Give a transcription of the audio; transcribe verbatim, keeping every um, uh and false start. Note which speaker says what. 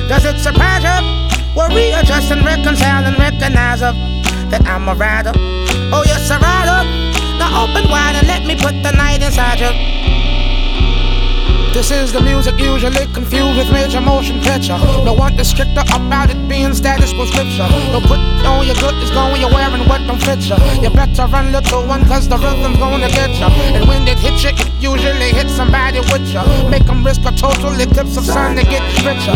Speaker 1: Does it surprise you? We'll readjust and reconcile and recognize of that I'm a rider. Oh yes, a rider. Now open wide and let me put the night inside you. This is the music usually confused with major motion picture. No one is stricter about it being status quo scripture. Don't put on your good is going you're wearing what don't fit you. You better run little one cause the rhythm's gonna get you. And when it hits you, it usually hits somebody with you. Make them risk a total eclipse of sun to get richer.